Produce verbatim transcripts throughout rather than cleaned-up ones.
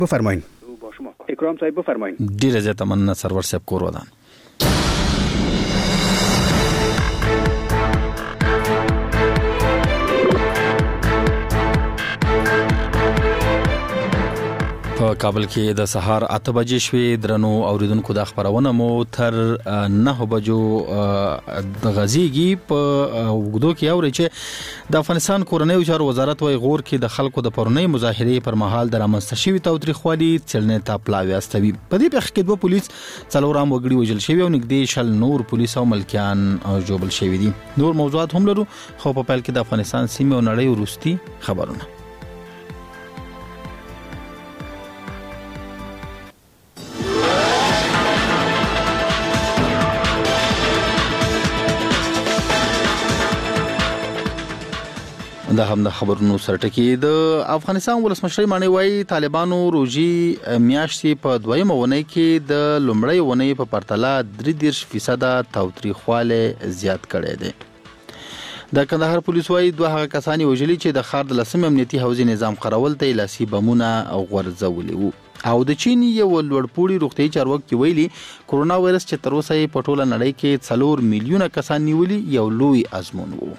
بفرمایید. با شما اکرام صاحب بفرمایید. ډیره زیاته مننه سرور صاحب کور ودان. په کابل کې د سهار اته بجې شوې. درنو اوریدونکو د خبرونه مو تر نه بجو د غزيږي په وګدو کې اوري چې د افغانستان کورنۍ چارو وزارت وايي غور کې د خلکو د پرونی مظاهره پر مهال د رامنځته شوی تاوتریخوالي څلنه ته پلاوي استوي. په دې پیښه کې دوه پولیس څلورم وګړي وژل شوی او نږدې شل نور پولیس او ملکیان جوړل شوی دي. نور موضوعات هم لرو خو په پیل کې د افغانستان سیمه او نړۍ وروستي خبرونه. دا هم د خبرونو سرټکی. د افغانستان ولسمشر مانی وای طالبانو روزي میاشتې په دویمه ونې کې د لومړۍ ونې په پرتله درې دېرش فیصد تاوتریخواله زیات کړی دی. د کندهار پولیس وای دوه هغه کسانی وژلي چې د ښار د لسم امنیتي حوزې نظام خرول ته لاسي بمونه غورځولي وو. او د چین یو لوړپوړي روغتي چارواکي ویلي کورونا وایرس چې تر اوسه په ټوله نړۍ کې څلور میلیونه کسان نیولي یو لوی ازمون وو.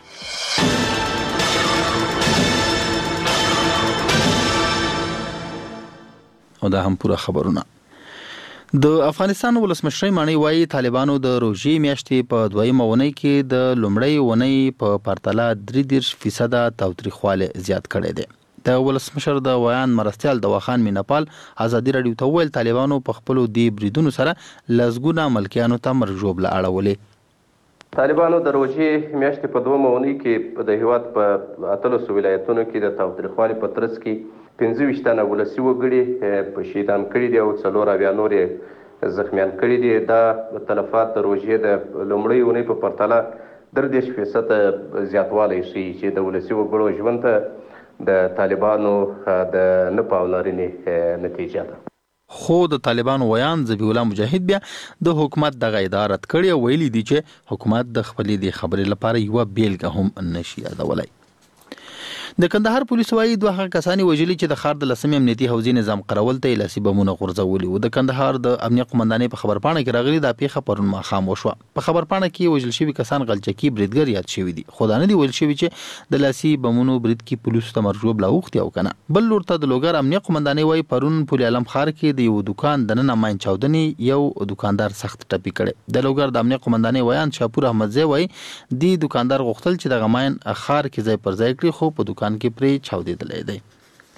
او دا هم پوره خبرونه. د افغانستان ولسمشر مانی وایي طالبانو د روزي میاشتې په دویمه ونې کې د لومړۍ ونې په پرتله درې دېرش فیصد تاوتریخواله زیات کړی دی. د ولسمشر د ویان مرستيال د وخان مینپال ازادي رادیو ته ویل طالبانو په خپل دی بریدونو سره لزګونه ملکیانو ته مرجوب لا اړولې. طالبانو د روزي میاشتې په دویمه ونې کې د هیواد په اتلس ولایتونو کې د تاوتریخوالي په ترڅ کې پنځه ویشت تنه ولسي وګړي په شهیدان کړي دي او څلور اویا نورې زخمیان کړي دي. دا تلفات د روژې د لومړۍ اونۍ په پرتله درې دېرش فیصده زیاتوالی ښیي چې د ولسي وګړو ژوند ته د طالبانو د نه پاملرنې نتیجه ده. خو د طالبانو ویان ذبیح الله مجاهد بیا د حکومت دغه اداره کړی او ویلي دي چې حکومت د خپلې د خبرې لپاره یو بیلګه هم نشي یادولای. د کندهار پولیس وايي دوه هغه کسانی وژلي چې د ښار د لسم امنیتي حوزې نظام قرول ته لاسي بمونه غورځولي وو. د کندهار د امنیت قومندانۍ په خبرپاڼه کې راغلي دا پیښه پرون ماښام وشوه. په خبرپاڼه کې وژل شوي کسان غلچکی بریدګر یاد شوي دي. خو دا نه دي ویل شوي چې د لاسي بمونو برید کې پولیسو ته مرجوب لا وختي او کنه. بل لور ته د لوګر امنیت قومندانۍ وايي پرون پل علم ښار کې د یو دکان د نن ماین چاودنې یو دکاندار سخت ټپي کړي. د لوګر د امنیت قومندانۍ ویان شاپور احمد زی وايي دی دکاندار غوښتل چې د غماین ښار کې ځای پر ځای کړي خو په دکان کې پرې چاودي دلې دی.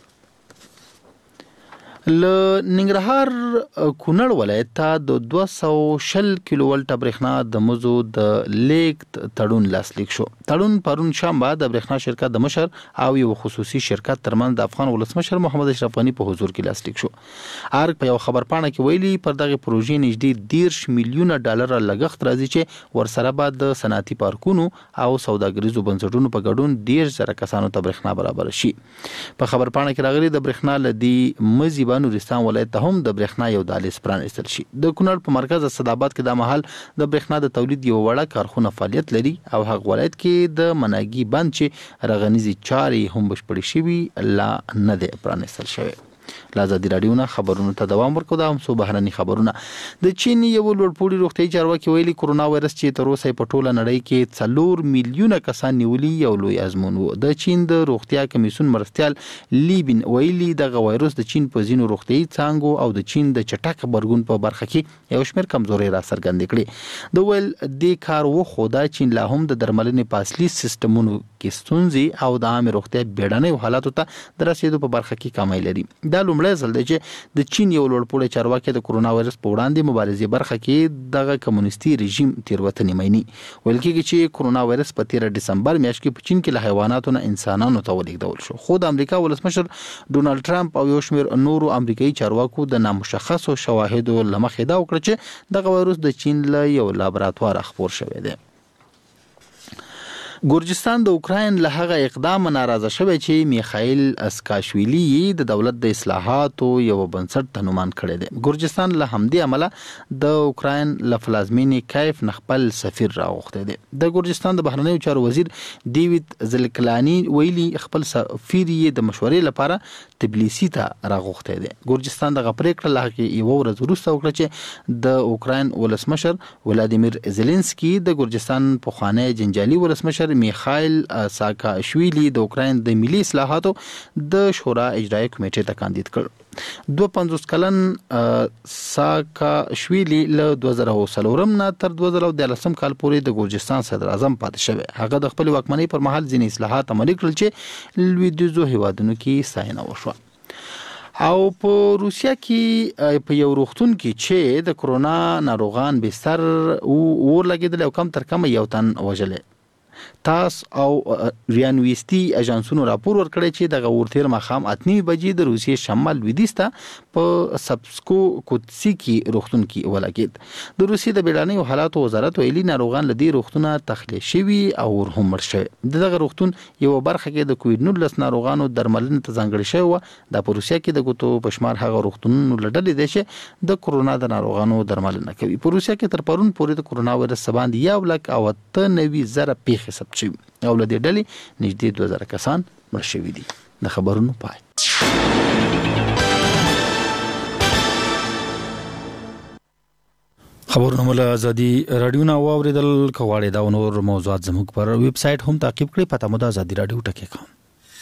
ل ننګرهار کونړ ولایت ته د دوه سوه شل کیلو ولټ برېښنا د مزو د لیک تړون لاسلیک شو. تړون پرون شنبه د برېښنا شرکت د مشر او یو خصوصي شرکت ترمنځ د افغان ولسمشر محمد اشرف غني په حضور کې لاسلیک شو. ارګ په یو خبرپاڼه کې ویلي پر دغه پروژې نږدې دېرش میلیونه ډالر لګښت راځي چې ورسره بعد د صنعتي پارکونو او سوداګریزو بنسټونو په ګډون ډېر زره کسانو ته برېښنا برابر شي. په خبرپاڼه کې راغلي د برېښنا لدی مزي نورستان ولایت ته هم د برېښنا یو دهلیز پرانیستل شي. د کونړ په مرکز اسداباد کې د مهال د برېښنا د تولید یو وړه کارخونه فعالیت لري او هغه ولایت کې د مناګي بند چې رغنیزي چارې هم بشپړې شوي لا نه دی پرانیستل شوی. لازادي رادیو نه خبرونو ته دوام ورکو. دا هم سو بهرني خبرونه. د چین یو لوړپوړي روغتي چارواکي ویلي کورونا وایرس چې تر اوسه په ټوله نړۍ کې څلور میلیونه کسان نیولي یو لوی ازمون وو. د چین د روغتیا کمیسیون مرستيال لیبین ویلي دغه وایرس د چین په ځینو روغتي څانګو او د چین د چټک خبرګون په برخه کې یو شمېر کمزوري را څرګندې کړې. د ویل د کار و خو دا چین لا هم د درملنې په اصلي سیستمونو کې ستونزې او د عام روغتیا بیړنۍ حالاتو ته د رسیدو په برخه کې کمی لري. دا لومړی ځل دی چې د چین یو لوړپوړی چارواکي د کورونا وایرس په وړاندې مبارزې برخه کې دغه کمونیستي رژیم تیروتنې مینی. ویل کېږي چې کورونا وایرس په تیر دسمبر میاشت کې په چین کې له حیواناتو نه انسانانو ته ولېږدول شو. خو د امریکا ولسمشر ډونالد ټرمپ او یو شمېر نورو امریکایي چارواکو د نامشخصو شواهدو له مخې دا وکړه چې دغه وایرس د چین له یو لابراتوار خپور شوی دی. ګورجستان د اوکراین له هغه اقدام ناراضه شوی چې میخائیل اسکاشویلی د دولت د اصلاحاتو یو بنسټ تنومان کړی دی. ګورجستان له همدې عمله د اوکراین له فلازمینې کیف نه خپل سفیر راغوښتی دی. د ګورجستان د بهرنیو چارو وزیر دیوید زلکلانی ویلي خپل سفیر یې د مشورې لپاره تبلیسي ته راغوښتی دی. ګورجستان دغه پریکړه له هغې یوه ورځ وروسته وکړه چې د اوکراین ولسمشر ولادیمیر زیلنسکي د ګورجستان پخوانی جنجالي ولسمشر میخائیل ساکاشویلی د اوکراین د ملي اصلاحاتو د شورا اجرایي کمیټې ته کاندید کړ. دوه پنځوس کلن ساکاشویلی له دوه زره څلورم نه تر دوه زره دیارلسم کال پورې د ګورجستان صدر اعظم پاتې شوی. هغه د خپل واکمنۍ پر مهال ځینې اصلاحات عملي کړل چې لویدیځو هیوادونو کې ستاینه وشوه. او په روسیا کې په یو روغتون کې چې د کرونا ناروغان بستر اور لګېدل او کم تر کمه یو تن وژلی. تاس او ریانویستی اژانسونو راپور ورکړی چې دغه اور تیر ماښام اته نیمې بجې د روسیې شمال لویدیځ ته په سبسکو کوتسي کې روغتون کې ولګېد. د روسیې د بیړنیو حالاتو وزارت ویلي ناروغان له دې روغتونه تخلیه شوي او اور هم مړ شوي. د دغه روغتون یوه برخه کې د کوویډ نولس ناروغانو درملنې ته ځانګړې شوې وه. دا په روسیا کې د ګوتو په شمار هغه روغتونونو له ډلې دی چې د کرونا د ناروغانو درملنه کوي. په روسیا کې تر پرون پورې د کرونا وایرس څخه باندې یو لک او اته نوي زره پیښې ثبت شوي او له دې ډلې نږدې دوه زره کسان مړه شوي دي. د خبرونو پای. خبرونه مو له ازادي رادیو نه واوریدل. که غواړئ دا نور موضوعات زموږ پر ویب سایټ هم تعقیب کړئ. پته مو د ازادي رادیو ټکی کام.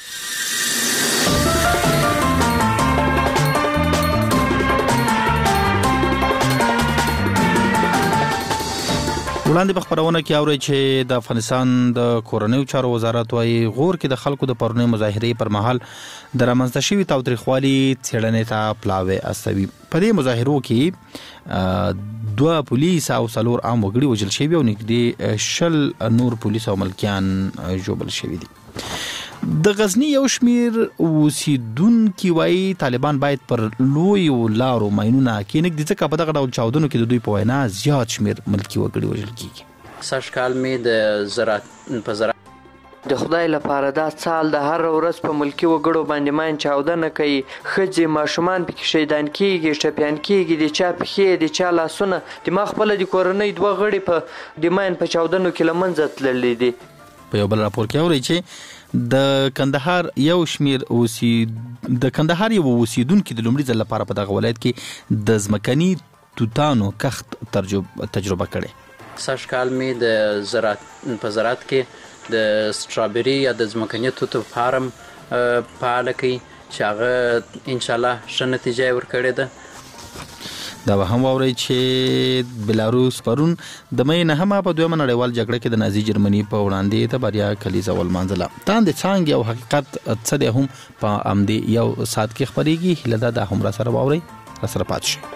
وړاندې په خبرونه کې اورئ چې د افغانستان د کورنیو چارو وزارت وايي غور کې د خلکو د پرونی مظاهرې پر مهال د رامنځته شوي تاوتریخوالي څېړنې ته پلاوی استوي. په دې مظاهرو کې دوه پولیس او څلور عام وګړي وژل شوي او نږدې شل نور پولیس او ملکیان ژوبل شوي دي. د غزنی یو شمیر اوسیدونکي وایي طالبان باید پر لویو لارو ماینونه کېنږدي ځکه په دغه ډول چاودنو کې د دوی په وینا زیات شمیر ملکي وګړي وژل کېږي. سږ کال مې د زراعت په زراعت د خدای لپاره دا سال د هر ورځ په ملکي وګړو باندې ماین چاودنه کوي. ښځې ماشومان پکې شهیدان کېږي، ټپیان کېږي، د چا پښې د چا لاسونه. د ما خپله د کورنۍ دوه غړي په د ماین په چاودنو کې له منځه تللي دي. په یو بل راپور کې اورئ چې د کندهار یو شمیر اوسی د کندهار یو اوسیدونکو د لومړي ځل لپاره په دغه ولایت کې د ځمکني توتانو کښت تجربه کړې. سږ کال مې د زراعت په زراعت کې د سټرابري یا د ځمکني توتو فارم فعال کړي چې هغه ان شاء الله ښه نتیجه ورکړې ده. دا به هم واورئ چې بلاروس پرون د مې نهمه په دویمه نړیوال جګړه کې د نازي جرمني په وړاندې د بریا کلیزه ولمانځله. تاندې څانګې او حقیقت څه دی هم په همدې یو ساعت کې خپرېږي. هیله ده دا هم را سره واورئ، را سره پاتې شئ.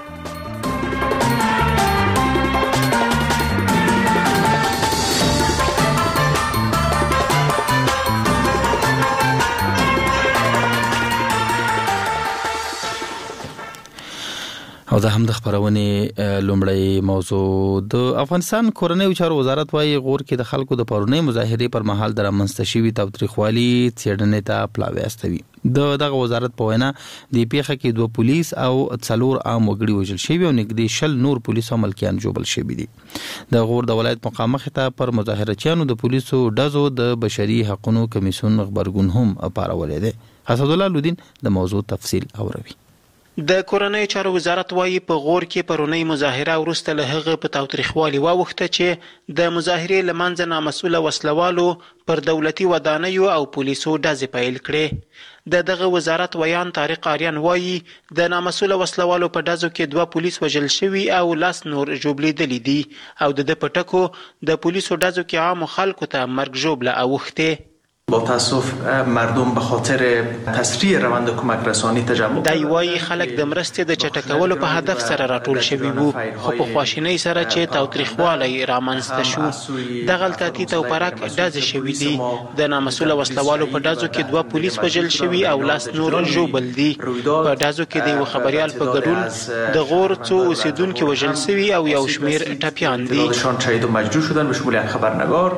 او دا هم د خبرونې لومړی موضوع. د افغانستان کورنیو چارو وزارت وايي غور کې د خلکو د پرونی مظاهرې پر مهال د رامنځته شوي تاوتریخوالي څېړنې ته پلاوی استوي. د دغه وزارت په وینا د پیښه کې دوه پولیس او څلور عام وګړي وژل شوي او نږدې شل نور پولیس او ملکیان ژوبل شوي دي. د غور د ولایت مقام مخې ته پر مظاهرچیانو د پولیسو ډزو د بشري حقوقو کمیسیون غبرګون هم پارولی دی. اسد الله لودین د موضوع تفصیل اوروي. د کورنیو چارو وزارت وايي په غور کې پرونی مظاهره وروسته له هغه په تاوتریخوالي واوښته چې د مظاهرې له منځه نامسؤله وسلوالو پر دولتي ودانیو او پولیسو ډزې پیل کړې. د دغه وزارت ویان طارق آریان وايي د نامسؤله وسلوالو په ډزو کې دوه پولیس وژل شوي او لس نور ژوبلېدلي دي او د ده په ټکو د پولیسو ډزو کې عامو خلکو ته مرګ ژوبله اوښتې. با تاسف مردم به خاطر تسریع روند کمک رسانی تجمع دای وایي خلک د مرستې د چټکولو په هدف سره راټول شوي وو، خو په خواشینۍ سره چې تاوتریخوالی رامنځته شو. دغه التاتي توپرک ډزې شوي دي. د نامسؤله وسلوالو په ډزو کې دوه پولیس وژل شوي او لاس نور ژوبل دي. په ډزو کې د یو خبریال په ګډون د غور څو اوسیدونکي وژل شوي او یو شمیر ټپیان دي. شهید و مجروح شدن به شمول یک خبرنگار.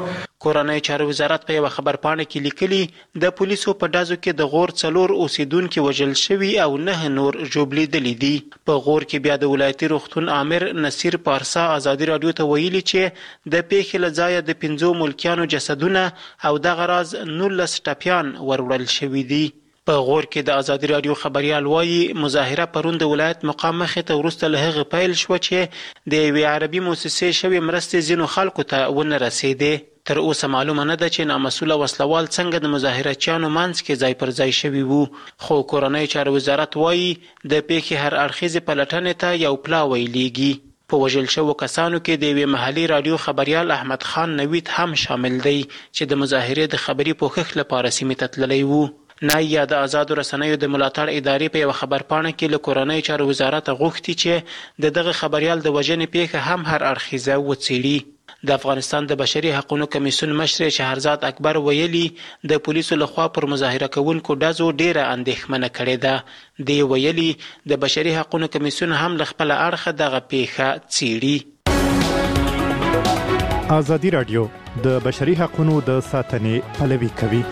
کورنۍ چارو وزارت په یوه خبرپاڼه کې لیکلي د پولیسو په ډزو کې د غور څلور اوسیدونکي وژل شوي او نه نور ژوبلیدلي دي. په غور کې بیا د ولایتي روغتون آمر نصیر پارسا ازادي راډیو ته ویلي چې د پیښې له ځایه د پنځو ملکیانو جسدونه او دغه راز نولس ټپیان وروړل شوي دي. په غور کې د ازادي راډیو خبريال وایي مظاهره پرون د ولایت مقام مخې ته وروسته له هغه پیل شوه چې د یوې عربي موسسې شوې مرستې ځینو خلکو ته ونه رسېدې. تر اوسه معلومه نه ده چې نامسؤله وسلوال څنګه د مظاهرچیانو منځ کې ځای پر ځای شوي وو. خو کورنۍ چارو وزارت وایي د پیښې هر اړخیزې پلټنې ته یو پلاوی لیږي. په وژل شوو کسانو کې د یوې محلي راډیو خبریال احمد خان نوید هم شامل دی چې د مظاهرې د خبري پوښښ لپاره سیمې ته تللی وو. نایه د آزادو رسنیو د ملاتړ ادارې په یوه خبرپاڼه کې له کورنۍ چارو وزارت غوښتي چې د دغه خبریال د وژنې پیښه هم هر اړخیزه وڅېړي. د افغانستان د بشري حقوقو کمیسیون مشر شهرزاد اکبر ویلي د پولیسو لخوا پر مظاهره کوونکو ډزو ډیره اندېښمنه کړې ده. دی ویلي د بشري حقوقو کمیسیون هم له خپله اړخه دغه پیښه څېړي. ازادي راډیو د بشري حقوقو د ساتنې پلوي کوي.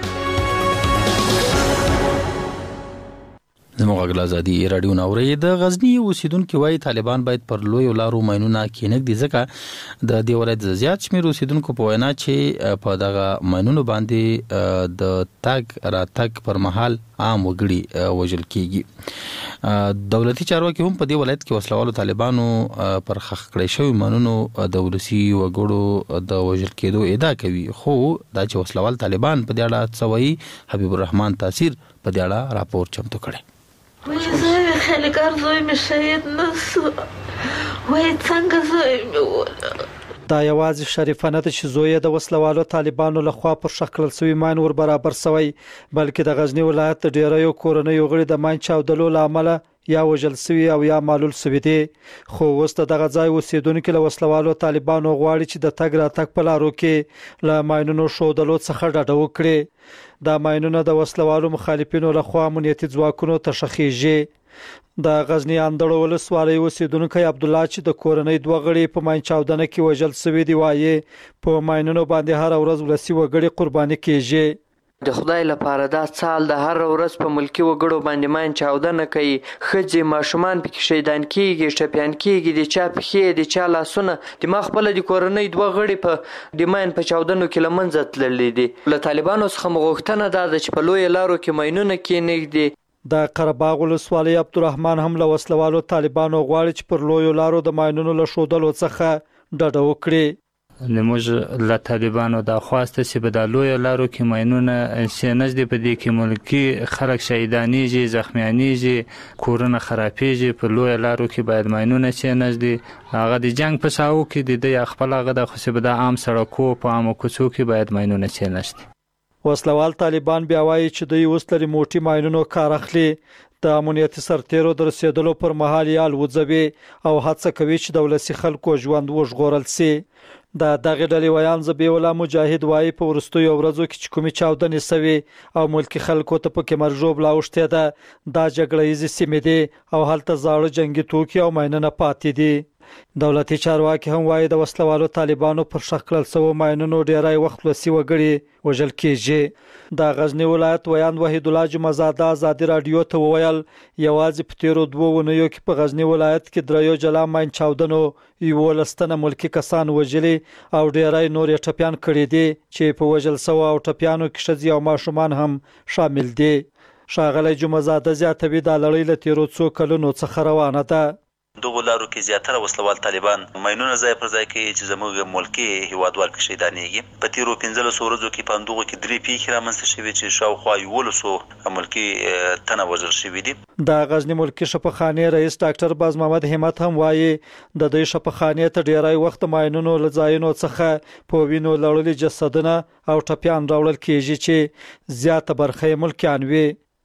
زموږ غږ ازادي راډیو ناوړي د غزنی اوسیدونکو وايي طالبان باید پر لوی لارو ماینونه کېنګدي ځکه د دې ولایت زیات شمیر اوسیدونکو په وینا چې په دغه ماینونو باندې د تاګ را تاګ پر مهال عام وګړي وژل کیږي. دولتي چارواکي هم په دې ولایت کې وسلوالو طالبانو پر خخ کړی شوی ماینونو د ولسی وګړو د وژل کېدو ادعا کوي. خو دا چې وسلوال طالبان په دې اړه څه وایي حبیب الرحمن تاثیر په دې اړه راپور چمتو کړی. وای زوی خیلی کار زوی می شهید نسو وای څنګه زوی می وله. دا یوازې شریفانه ده چې زوی د وسلوالو طالبانو لخوا پر شکل سوی ماین ور برابر سوی بلکې د غزنی ولایت د ډیرو کورنیو غړي د ماین چاودلو لامل یا وژل سوی او یا معلول سوی دي. خو وسته دغه ځای اوسیدونکو له وسلوالو طالبانو غواړي چې د تګ را تګ په لارو کې له ماینونو شودلو څخه ډډه وکړي. دا ماینونه د وسلوالو مخالفینو لخوا امنیتي ځواکونو ته شخیږي. د غزنی اندړو ولسوالۍ اوسیدونکو عبد الله چې د کورنۍ دوه غړي په ماین چاودنه کې وژل سوي دی وایي په ماینونو باندې هر ورځ ولسی وګړي قرباني کیږي. د خدای لپاره دا سال د هر ورځ په ملکی وګړو باندې ماین چاودنه کوي. ښځې ماشومان پکې شهیدان کیږي ټپیان کیږي د چا پښې د چا لاسونه د ما خپل د کورنۍ دوه غړي په د ماین په چاودنو کې له منځه تللي دي. له طالبانو څخه مغوښتنه دا ده چې په لوی لارو کې ماینونه کېنږدي. د قرهباغ ولسوالۍ عبدالرحمن هم له وسلوالو طالبانو غواړي چې پر لوی لارو د ماینونو له شودلو څخه ډډه وکړي. موږ له طالبانو دا خواسته چې په د لوی لارو کې ماینونه چې نږدې په دې کې ملکی خلک شهیدانېږي زخمیانېږي کورونه خرابېږي. په لوی لارو کې باید ماینونه چې نږدې هغه د جنگ په ساحو کې د دې خپل هغه د خو په د عام سړکو په عامو کوڅو کې باید ماینونه چې نشته. وسلوال طالبان بیا وایي چې دوی اوس لري موټي ماینونو کار اخلي. د امنیتي سرتیرو د رسیدلو پر مهال یال وځوي او هڅه کوي چې د ولسی خلکو ژوند وژغورل سي. د دغه ډلې ویان زبی ولا مجاهد وایي په ورستیو ورځو کې چې کومې چاودنې سوي او ملکی خلکو ته پکې مرجوب لاوشته ده دا جګړه یې سیمې دي او هلته زاړه جنگي توکي او ماینونه پاتې دي. دولتي چارواکي هم وایي د وسلوالو طالبانو پر شکل سو ماینونو ډیرای وخت وسی وګړي وژل کیږي. د غزنی ولایت ویان وحید الله جمعزاده ازادي رادیو ته وویل یوازې په تیرو دوه ونیو کې په غزنی ولایت کې دریو جلا ماین چاودنو یو لستنه ملکی کسان وژلي او ډیرای نور ټپیان کړي دي چې په وژل سو او ټپیانو کې ښځې او ماشومان هم شامل دي. ښاغلی جمعزاده زیاتوي دا لړۍ له تیرو څو کلونو څخه روانه ده. دغه لارو کې زیاتره وسلوال طالبان ماینونه ځای پر ځای کوي چې زموږ ملکی هیوادوال کې شهیدانېږي. په تیرو پنځلسو ورځو کې په همدغو کې درې پیښې رامنځته شوې چې شاوخوا یولسو ملکی تنه وژل شوي دي. د غزنی ملکی شفاخانې رئیس ډاکټر باز محمد همت هم وایي د دې شفاخانې ته ډیرای وخت ماینونو له ځایونو څخه په وینو لړلي جسدونه او ټپیان راوړل کیږي چې زیاته برخه ملکیان وي.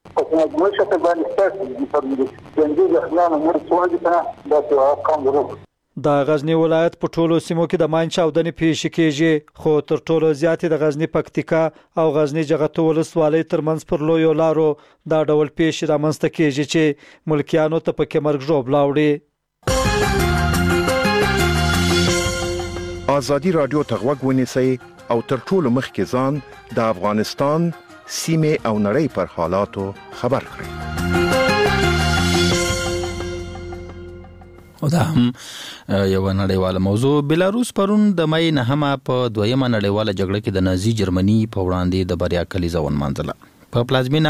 د غزنی ولایت په ټولو سیمو کې د ماین چاودنې پیښې کیږي خو تر ټولو زیاتې د غزنی پکتیکا او غزنی جغتو ولسوالۍ ترمنځ پر لویو لارو دا ډول پیښې رامنځته کیږي چې ملکیانو ته پکې مرګ ژوب لاوړي. ازادي راډیو ته غوږ ونیسئ او تر ټولو مخکې ځان د افغانستان سیمې او نړۍ پر حالاتو خبر کړئ. او دا هم یو نړیواله موضوع. بلاروس پرون د مې نهمه په دویمه نړیواله جګړه کې د نازي جرمني په وړاندې د بریا کلیزه ونمانځله. په پلازمینا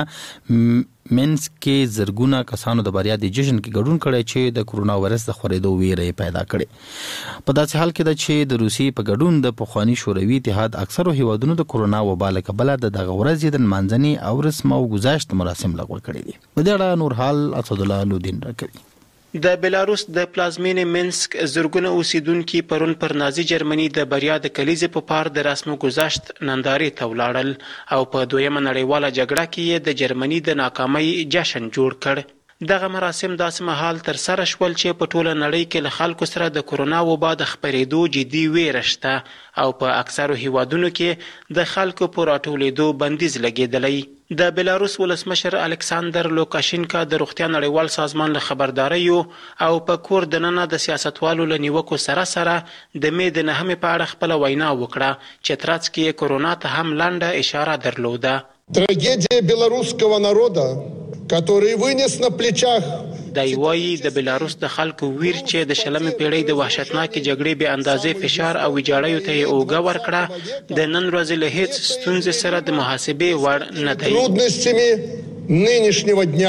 مینسک کې زرګونه کسانو د بریا د جشن کې ګډون کړی چې د کرونا وایرس د خورېدو ویره پیدا کړي. په داسې حال کې ده چې د روسي په ګډون د پخوانی شوروي اتحاد اکثرو هیوادونو د کرونا وبا له کبله د دغه ورځې د نمانځنې او رسم او گذاشت مراسم لغوه کړي دي. په دې اړه نور حال اسدالله لودین راکوي. د بلاروس د پلازمینې مینسک زرګونه اوسیدونکي پرون پر نازي جرمني د بریا د کلیزې په پار د رسم گذاشت نندارې ته ولاړل او په دویمه نړیواله جګړه کې یې د جرمني د ناکامۍ جشن جوړ کړ. دغه مراسم داسې مهال تر سره شول چې په ټوله نړۍ کې له خلکو سره د کرونا وبا د خپرېدو جدي ویره شته او په اکثرو هیوادونو کې د خلکو په راټولېدو بندیز لګېدلی. د بلاروس ولسمشر الکساندر لوکاشینکا د روغتیا نړیوال سازمان له خبرداریو او په کور دننه د سیاستوالو له نیوکو سره سره د مې د نهمې په اړه خپله وینا وکړه چې ترڅ کې کرونا ته هم لنډه اشاره درلوده. Трагедия белорусского народа, который вынес на плечах دی وایي د بلاروس د خلکو ویر چې د شلمې پیړۍ د وحشتناکې جګړې بې اندازې فشار او ویجاړیو ته یې اوږه ورکړه د نن ورځې له هیڅ ستونزې سره د محاسبې وړ نه دی. трудностями нынешнего дня.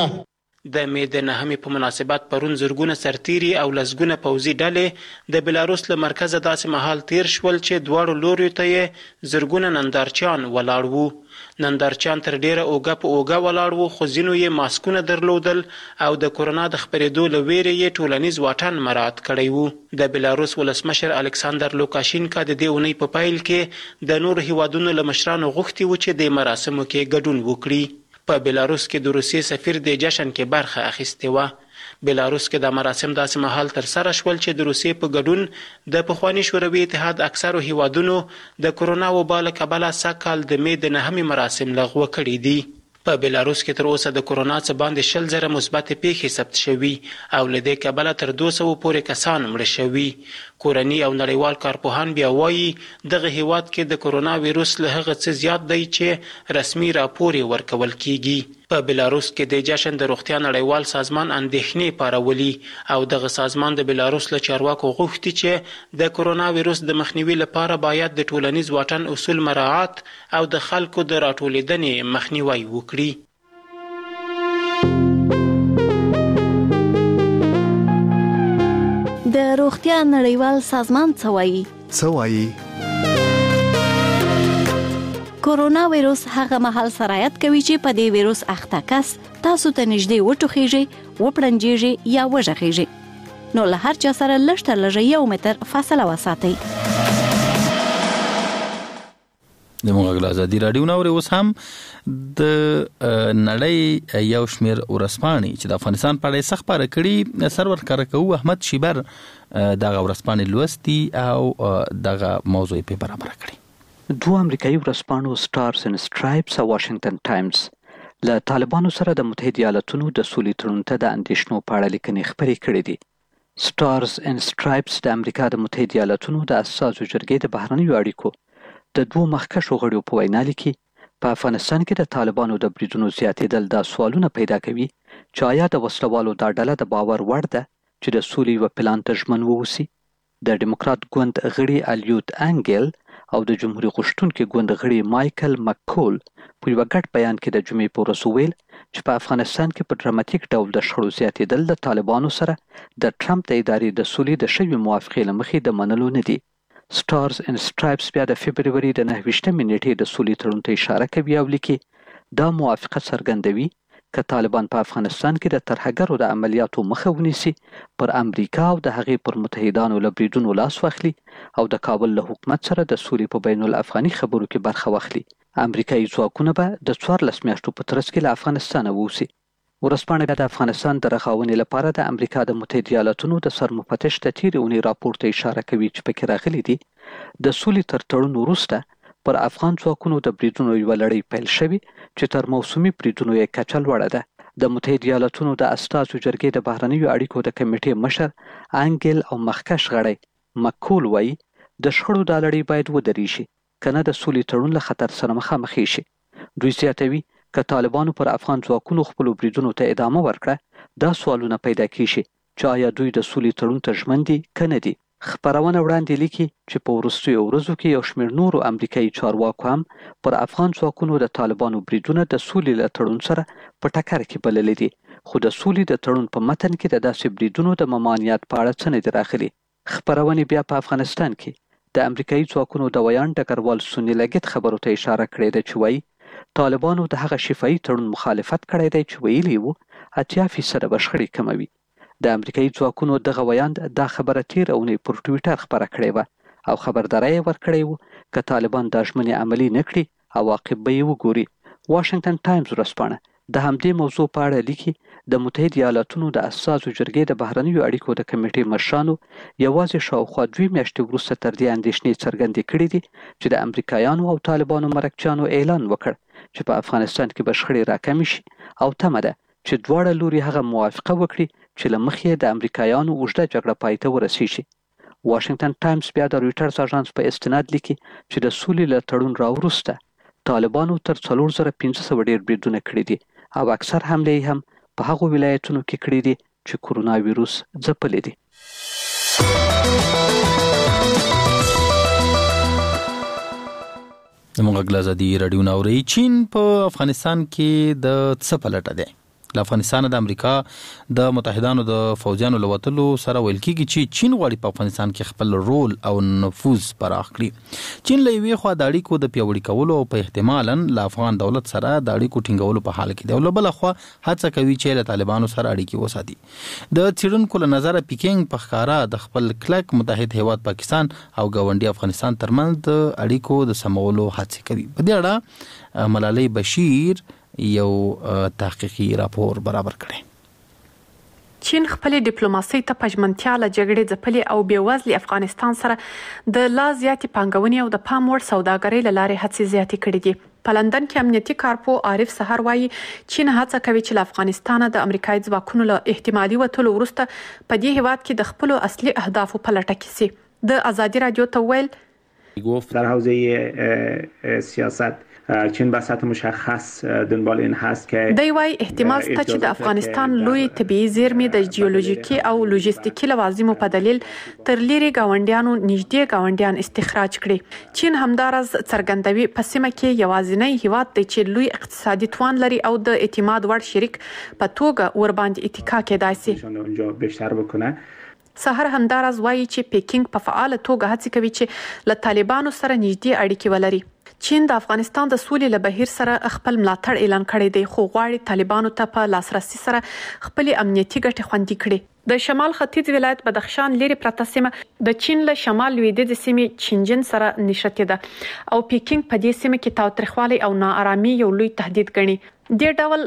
د مې د نهمې په مناسبت پرون زرګونه سرتیري او لسګونه پوځي ډلې د بلاروس له مرکزه داسې مهال تیر شول چې دواړو لوریو ته یې زرګونه نندارچیان ولاړ وو. نندارچیان تر ډیره اوږه په اوږه ولاړ وو خو ځینو یې ماسکونه درلودل او د کرونا د خپرېدو له ویرې یې ټولنیز واټن مراعات کړی وو. د بلاروس ولسمشر الکساندر لوکاشینکا د دې اونۍ په پیل کې د نورو هیوادونو له مشرانو غوښتي وو چې د مراسمو کې ګډون وکړي. په بلاروس کې د روسیې سفیر د جشن کې برخه اخیستې وه. بلاروس کې د مراسم داسې مهال تر سره شول چې د روسیې په ګډون د پخواني شوروي اتحاد اکثرو هیوادونو د کرونا وبا له کبله سږ کال د مې د نهمې مراسم لغوه کړي دي. په بلاروس کې تر اوسه د کرونا څخه باندې شل زره مثبت پیښې ثبت شوي او له دې کبله تر دوه سوه پورې کسان مړه شوي. کورني او نړیوال کارپوهان بیا وایي دغه هیواد کې د کرونا ویروس له هغه څه زیات دی چې رسمي راپور یې ورکول کیږي. په بلاروس کې د جشن د روغتیا نړیوال سازمان اندېښنې پارولي او دغه سازمان د بلاروس له چارواکو غوښتي چې د کرونا ویروس د مخنیوي لپاره باید د ټولنیز واټن اصول مراعات او د خلکو د راټولېدنې مخنیوی وکړي. د روغتیا نړیوال سازمان څه وایي؟ څه وایي؟ کورونا ویروس هغه مهال سرایت کوي چې په دې ویروس اخته کس تاسو ته نږدې وټوخیږي، وپړنجیږي یا وژغیږي. نو له هر چا سره لږ تر لږه یو متر فاصله وساتئ. د موږ ازادي رادیو نور اوس هم د نړۍ یو شمیر ورسپانې چې د افغانستان په اړه سخت پاره کړي سرور کارکو احمد شیبر دغه ورسپانې لوستي او دغه موضوع په برابر کړي. دوه امریکایي ورسپانو سټارز اینډ سټرایپس او واشنگټن ټایمز له طالبانو سره د متحده ایالاتونو د سولې تړون ته د اندېښنو په اړه لیکنې خپرې کړې دي. سټارز اینډ سټرایپس د امریکا د متحده ایالاتونو د اساسو جرګې د بهرنیو اړیکو د دوه مخکښو غړو په وینا لیکي په افغانستان کې د طالبانو د بریدونو زیاتېدل دا سوالونه پیدا کوي چې آیا د وسلوالو دا ډله د باور وړ ده چې د سولې یو پلان ته ژمن واوسي. د ډیموکرات ګوند غړي الیوت انګل او د جمهوریت غوښتونکي ګوند غړي مایکل مککول په یو ګډ بیان کې د جمعې په ورځ وویل چې په افغانستان کې په ډراماتیک ډول د شخړو زیاتېدل د طالبانو سره د ټرمپ د ادارې د سولې د شوې موافقې له مخې د منلو نه دي. سټارز اینډ سټرایپس بیا د فبروري د نهه ویشتمې نیټې د سولې تړون ته اشاره کوي او لیکي دا موافقه څرګندوي که طالبان په افغانستان کې د ترهګرو د عملیاتو مخه ونیسي، پر امریکا او د هغې پر متحدانو له بریدونو لاس واخلي او د کابل له حکومت سره د سولې په بین الافغاني خبرو کې برخه واخلي. امریکایي ځواکونه به د څوارلس میاشتو په ترڅ کې له افغانستانه ووځي. ورځپاڼه بیا د افغانستان د رغاونې لپاره د امریکا د متحده ایالاتونو د سرمفتش د تېرې اونۍ راپور ته اشاره کوي چې پکې راغلي دي د سولې تر تړون وروسته پر افغان ځواکونو د بریدونو یوه لړۍ پیل شوې چې تر موسمي بریدونو یې کچه لوړه ده. د متحده ایالاتونو د استازو جرګې د بهرنیو اړیکو د کمیټې مشر انګل او مخکښ غړی مککول وایي د شخړو دا لړۍ باید ودرېږي. کنه د سولې تړون له خطر سره مخامخ شي. دوی زیاتوي که طالبانو پر افغان ځواکونو خپلو بریدونو ته ادامه ورکړه، دا سوالونه پیدا کیږي چې آیا دوی د سولې تړون ته ژمن دي که نه دي. خپرونه وړاندې لیکي چې په وروستیو ورځو کې یو شمېر نورو امریکایي چارواکو هم پر افغان ځواکونو د طالبانو بریدونه د سولې له تړون سره په ټکر کې بللي دي، خو د سولې د تړون په متن کې د داسې بریدونو د ممانعت په اړه څه نه دي راغلي. خپرونې بیا په افغانستان کې د امریکایي ځواکونو د ویان ډګروال سونی لګیت خبرو ته اشاره کړې ده چې وایي طالبانو د هغه شفاهي تړون مخالفت کړی دی چې ویلي وو اتیا فیصده به شخړې کموي. د امریکایي ځواکونو دغه ویاند دا خبره تېره اونۍ پر ټویټر خپره کړې وه او خبرداری یې ورکړی وو که طالبان دا ژمنې عملي نه کړي عواقب به یې وګوري. واشنګټن ټایمز ورځپاڼه د همدې موضوع په اړه لیکي د متحده ایالاتونو د اساسو جرګې د بهرنیو اړیکو د کمیټې مشرانو یوازې شاوخوا دوې میاشتې وروسته تر دې اندېښنې څرګندې کړې دي چې د امریکایانو او طالبانو مرکچیانو اعلان وکړ چې په افغانستان کې به شخړې راکمې شي او تمه ده چې دواړه لوري هغه موافقه وکړي چې له مخې د امریکایانو اوږده جګړه پای ته ورسیږي. واشنګټن ټایمز بیا د رویټرز اژانس په استناد لیکي چې د سولې له تړون راوروسته طالبانو تر څلور زره پنځه سوه ډېر بریدونه کړي دي او اکثر حملې هم په هغو ولایتونو کې کړي دي چې کورونا ویروس ځپلي دي. زموږ غږ ازادي راډیو ناوري. چین په افغانستان کې د څه پلټه دی؟ له افغانستان د امریکا د متحدانو د فوجیانو له وتلو سره ویل کېږي چې چین غواړي په افغانستان کې خپل رول او نفوذ پراخ کړي. چین له یوې خوا د اړیکو د پیاوړي کولو او په احتمالاً له افغان دولت سره د اړیکو ټینګولو په حال کې دی او له بله خوا هڅه کوي چې له طالبانو سره اړیکې وساتي. د څېړونکو له نظره پیکینګ په ښکاره د خپل کلک متحد هیواد پاکستان او ګاونډي افغانستان ترمنځ د اړیکو د سمولو هڅې کوي. په دې اړه ملالۍ بشیر یو تحقیقي راپور برابر کړی. چین خپل ډیپلوماسي ته پژمنتیا له جګړې ځپلې او بېوزلي افغانستان سره د لا زیاتې پانګونې او د پام وړ سوداګرۍ له لارې هڅې زیاتې کړې دي. په لندن کې امنیتي کارپو عارف سحر وایي چین هڅه کوي چې له افغانستان د امریکایي ځواکونو له احتمالي وتلو وروسته په دې هیواد کې د خپلو اصلي اهدافو په لټه کې سي. د ازادي رادیو ته ویل گفت در حوزه سیاست چین به سطح مشخص دنبال این هست که دی وای احتمال شته چې د افغانستان لوی طبيعي زیرمې د جیولوژیکي او لوجستیکي لوازمو په دلیل تر لیري گاونډیانو نږدې گاونډیان استخراج کړي. چین همدارز څرګندوي په سیمه کې یوازینی هیواد دی چې لوی اقتصادي توان لري او د اعتماد وړ شریک په توګه ور باندې اتکا کېدای شي. اونجا بیشتر بکنه. سحر همدارز وایي چې پیکینګ په فعال توګه هڅه کوي چې له طالبانو سره نږدې اړیکې ولري. چین د افغانستان د سولې له بهیر سره خپل ملاتړ اعلان کړی دی خو غواړي طالبانو ته په لاسرسي سره خپل امنیتي ګټې خوندي کړي. د شمال ختیځ ولایت بدخشان لري پرته سیمه د چین له شمال لویدیځ سیمې چینجن سره نښتې ده او پیکینګ په دې سیمه کې تاوتریخوالی او ناارامي یو لوی تهدید ګڼي. دې ډول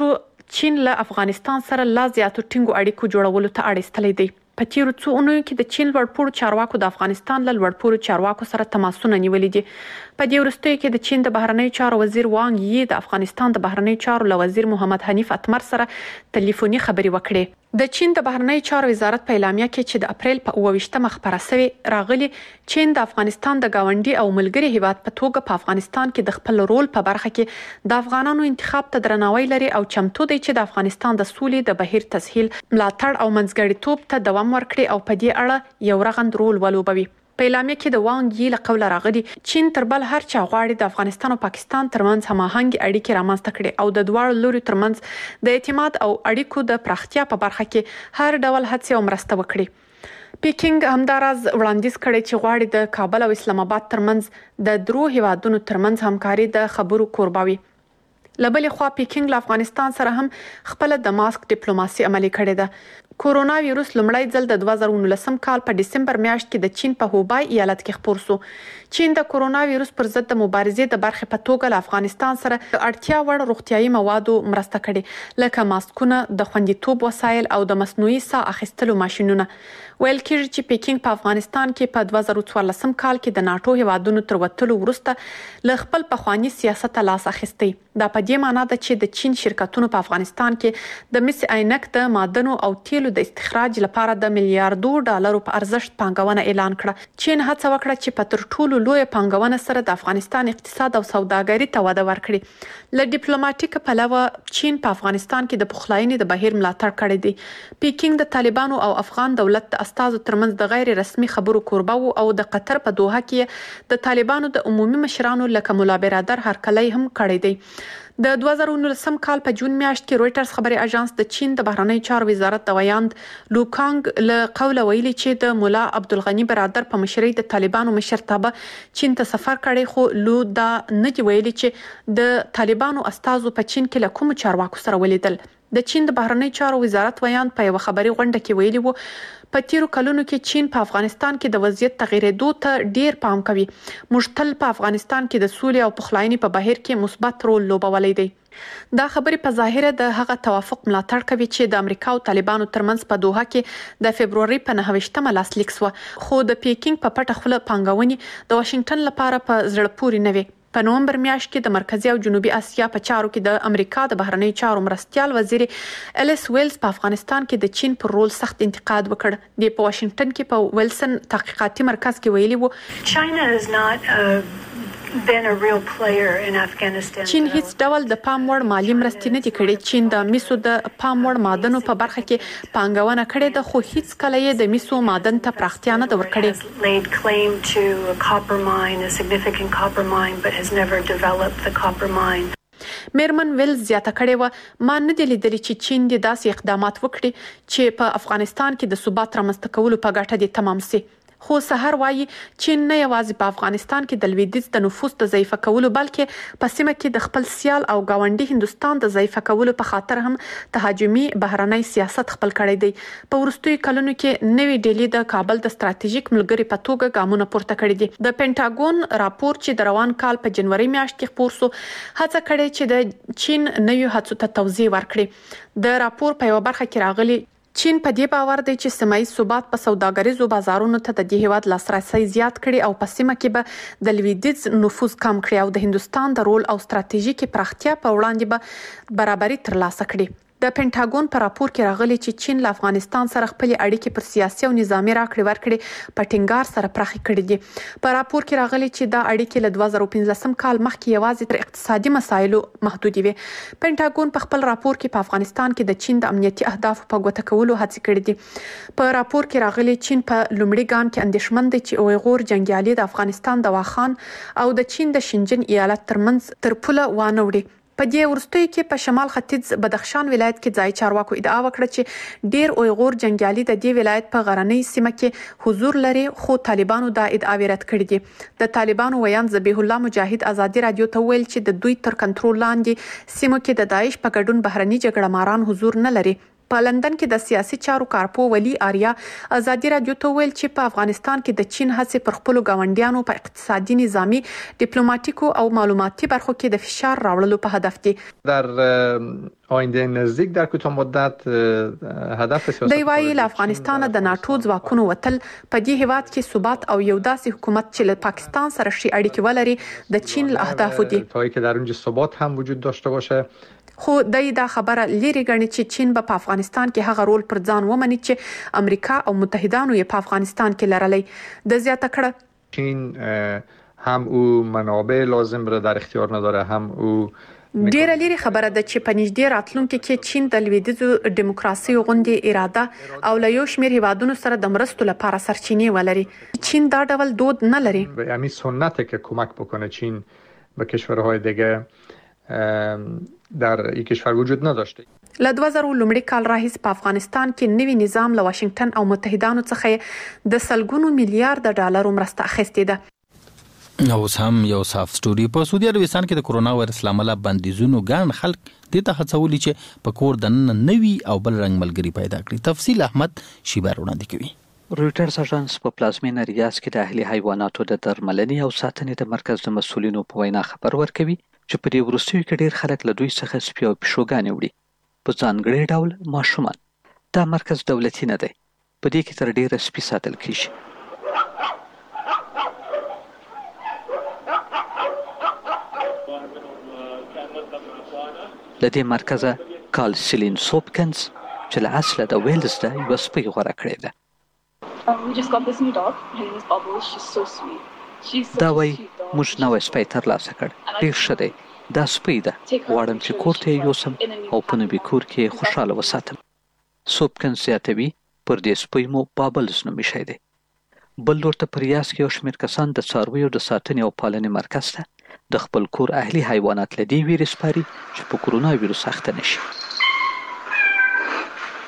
ګټو چین له افغانستان سره لا زیاتو ټینګو اړیکو جوړولو ته اړ ایستلی دی. په تیرو څو اونیو کې د چین لوړپوړو چارواکو د افغانستان له لوړپوړو چارواکو سره تماسونه نیولي دي. په دې وروستیو کې د چین د بهرنیو چارو وزیر وانګ یي د افغانستان د بهرنیو چارو له وزیر محمد حنیف اتمر سره ټلیفوني خبرې وکړې. د چین د بهرنیو چارو وزارت په اعلامیه کې چې د اپریل په اوه ویشتمه خبره شوې راغلي چین د افغانستان د گاونډي او ملګري هیواد په توګه په افغانستان کې د خپل رول په برخه کې د افغانانو انتخاب ته درناوی لري او چمتو دی چې د افغانستان د سولې د بهیر تسهیل ملاتړ او منځګړیتوب ته دوام ورکړي او په دې اړه یو رغند رول ولوبوي. په اعلامیه کې د وانګ یي له قوله راغلي چین تر بل هر چا غواړي د افغانستان او پاکستان ترمنځ هماهنګ اړیکې رامنځته کړي او د دواړو لوري ترمنځ د اعتماد او اړیکو د پراختیا په برخه کې هر ډول هڅې او مرسته وکړي. پیکینګ همدارز وړاندیز کړی چې غواړي د کابل او اسلام آباد ترمنځ د درو هیوادونو ترمنځ همکاري د خبرو کوربه وي. لبلې خوا پیکینګ له افغانستان سره هم خپل د ماسک ډیپلوماسي عملي کړې ده. کورونا ویروس لومړی ځل د دوه زره نولسم کال په دسمبر میاشت کې د چین په هوبای ایالت کې خپور شو. چین د کورونا ویروس پر ضد د مبارزې د برخې په توګه له افغانستان سره د اړتیا وړ روغتیايي موادو مرسته کړې لکه ماسکونه، د خوندیتوب وسایل او د مصنوعي ساه اخیستلو ماشینونه. ویل کېږي چې پیکینګ په افغانستان کې په دوه زره څوارلسم کال کې د ناټو هیوادونو تر وتلو وروسته له خپل پخواني سیاست لاس اخیستی. دا په دې معنی ده چې د چین شرکتونو په افغانستان کې د مس عینک د معدنو او تیلو تیلو د استخراج لپاره د میلیارډو ډالرو په ارزښت پانګونه اعلان کړه. چین هڅه وکړه چې په تر ټولو لوی پانګونه سره د افغانستان اقتصاد او سوداګري ته وده ورکړي. له ډیپلوماټیک پلوه چین په افغانستان کې د پخلاینې د بهیر ملاتړ کړی دی. پیکینګ د طالبانو او افغان دولت د استازو ترمنځ د غیر رسمي خبرو کوربه وو او د قطر په دوحه کې د طالبانو د عمومي مشرانو لکه مولا برادر هرکلی هم کړی دی. د دوه زره نولسم کال په جون میاشت کې رويټرز خبري اژانس د چین د بهرنی چارو وزارت د ویاند لوکانګ له قوله ویلي چې د مولا عبدالغنی برادر په مشرۍ د طالبانو مشرتابه چین ته سفر کړی، خو لو دا نه دی ویلي چې د طالبانو استازو په چین کې له کوم چارواکو سره ولیدل. د چین د بهرنی چارو وزارت ویاند په یو خبري غونډه کې ویلي وو په تیرو کلونو کې چین په افغانستان کې د وضعیت تغیرېدو ته ډیر پام کوي. موږ تل په افغانستان کې د سولې او پخلاینې په بهیر کې مثبت رول لوبولی دی. دا خبرې په ظاهره د هغه توافق ملاتړ کوي چې د امریکا او طالبانو ترمنځ په دوحه کې د فبروري په نهه ویشتمه لاسلیک شو، خو د پیکینګ په پټه خوله پانګونې د واشنگټن لپاره په زړه پورې نه وي. په نومبر میاشت کې د مرکزی او جنوبي اسیا په چارو کې د امریکا د بهرنی چارو مرستيال وزیر الیس ویلز په افغانستان کې د چین پر رول سخت انتقاد وکړ. د په واشنگټن کې په ویلسن تحقیقاتي مرکز کې ویلي وو China is not uh... been a real player in Afghanistan. چین هیڅ ډول د پام وړ مالی مرستې نه دي کړې. چین د میسو د پام وړ معدنو په برخه کې پانګونه کړې ده، خو هیڅ کله یې د میسو معدن ته پراختیا نه ده ورکړې. Laid claim to a copper mine, a significant copper mine, but has never developed the copper mine. میرمن ویلز زیاته کړې و ما نه دی لیدلی چې چین د داسې اقدامات وکړي چې په افغانستان کې د ثبات رامنځته کولو په ګټه دي تمام سي. خو سحر وایي چین نه یوازې په افغانستان کې د لویدیځ د نفوذ د ضعیفه کولو بلکې په سیمه کې د خپل سیال او گاونډي هندستان د ضعیفه کولو په خاطر هم تهاجمي بهرنۍ سیاست خپل کړی دی. په وروستیو کلونو کې نوې ډیلی د کابل د ستراتیژیک ملګری په توګه ګامونه پورته کړي دي. د پینټاګون راپور چې د روان کال په جنوري میاشت کې خپور شو هڅه کړې چې د چین نوې هڅو ته توضیح ورکړي. د راپور په یو برخه کې راغلي چین په دې باور دی چې سیمایي ثبات په سوداګریزو بازارونو ته د دې هیواد لاسرسي زیات کړي او په سیمه کې به د لویدیځ نفوذ کم کړي او د هندستان د رول او ستراتیژیکي پراختیا په وړاندې به برابري ترلاسه کړي. د پینټاګون په راپور کې راغلي چې چین له افغانستان سره خپل اړیکې پر سیاسي او نظامی راکړې ورکړې په ټینګار سره پراخې کړې دي. په راپور کې راغلي چې دا اړیکې له دوه زره پنځلسم کال مخکې یوازې تر اقتصادي مسایلو محدود وي. پینټاګون په خپل راپور کې په افغانستان کې د چین د امنیتي اهدافو په ګوته کولو هڅې کړې دي. په راپور کې راغلي چین په لومړي ګام کې اندېښمن دی چې اویغور جنگیالي د افغانستان د واخان او د چین د شینجن ایالت ترمنځ تر پوله وانه وړي. په دې ورستیو کې په شمال ختیځ بدخشان ولایت کې ځای چارواکو ادعا وکړه چې ډیر اویغور جنگیالي د دې ولایت په غرنۍ سیمه کې حضور لري، خو طالبانو دا ادعا رد کړې دي. د طالبانو ویاند ذبیح الله مجاهد ازادي رادیو ته ویل چې د دوی تر کنټرول لاندې سیمو کې د داعش په ګډون بهرني جګړه ماران حضور نه لري. په لندن کې د سیاسي چارو کارپو ولی آریا ازادي رادیو ته ویل چې په افغانستان کې د چین هڅې پر خپل گاونډیانو په اقتصادي، نظامی، ډیپلوماټیکو او معلوماتي برخو کې د فشار راوړلو په هدف دي. در آینده نزدیک در کوتاه مدت هدف سیاست دی وايي له افغانستان د ناتو ځواکونو وتل په دې هیواد کې ثبات او یو داسې حکومت چې له پاکستان سره شي اړیکې ولري د چین له اهدافو دي. تا که در اونجا ثبات هم وجود داشته باشه. خو دای دا خبره لري غني چې چین به په افغانستان کې هغه رول پر ځان ومني چې امریکا او متحدانو یې په افغانستان کې لرلې. د زیاته کړه چین هم او منابع لازم را در اختیار نداره، هم او ډیره لري خبره ده چې په نږدې راتلونکو کې چین د لویدیځو دیموکراسي غونډې اراده او له یو شمېر هیوادونو سره د مرستو لپاره سرچینې ولري. چین دا ډول دود نه لري. همین سنته که کمک بکنه چین به کشورهای دیگه در این کشور وجود نداشته. له دوه زره لومړي کال راهیسې په افغانستان کې نوی نظام له واشنگټن او متحدانو څخه د سلګونو میلیارډ ډالرو مرسته اخیستې ده. اوس هم یو صاف سټوري په سعودي عربستان کې د کرونا وایرس لامل بندیزونو ګڼ خلک د ته هڅولي چې په کور دننه نوي او بل رنګ ملګری پیدا کړي. تفصیل احمد شیبر وړاندې کوي. رويټرز اژانس په پلازمینه ریاض کې د اهلي حیواناتو د درملنې او ساتنې د مرکز د مسولینو په وینا خبر ورکوي چې په دې وروستیو کې ډېر خلک له دوی څخه سپي او پیشوګانې وړي، په ځانګړي ډول ماشومان. دا مرکز دولتي نه دی، په دې کې تر ډېره سپي ساتل کیږي. له دې مرکزه کال سیلین سوپکنز چې له اصله د ویلز د یوه سپۍ غوره کړې ده. دا وایي موږ نوی سپی ترلاسه کړ، ډېر ښه دی، دا سپی ده، غواړم چې کور ته یې یوسم او په نوي کور کې یې خوشحاله وساتم. سوپکنز زیاتوي پر دې سپی مو بابلز نوم ایښی دی. بل لور ته په ریاض کې یو شمېر کسان د څارویو د ساتنې او پالنې مرکز ته د خپل کور اهلي حیوانات له دې ویرې سپاري چې په کرونا ویروس اخته نشي.